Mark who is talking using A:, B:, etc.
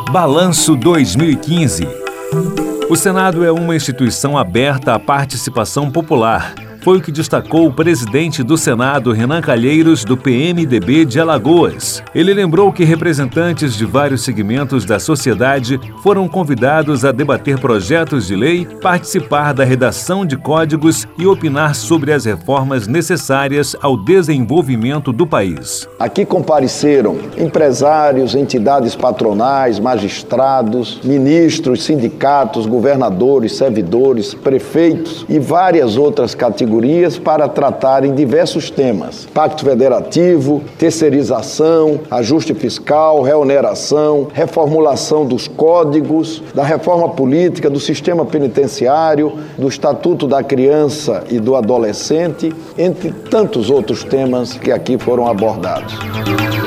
A: Balanço 2015. O Senado é uma instituição aberta à participação popular. Foi o que destacou o presidente do Senado, Renan Calheiros, do PMDB de Alagoas. Ele lembrou que representantes de vários segmentos da sociedade foram convidados a debater projetos de lei, participar da redação de códigos e opinar sobre as reformas necessárias ao desenvolvimento do país.
B: Aqui compareceram empresários, entidades patronais, magistrados, ministros, sindicatos, governadores, servidores, prefeitos e várias outras categorias para tratarem diversos temas: pacto federativo, terceirização, ajuste fiscal, reoneração, reformulação dos códigos, da reforma política, do sistema penitenciário, do Estatuto da Criança e do Adolescente, entre tantos outros temas que aqui foram abordados.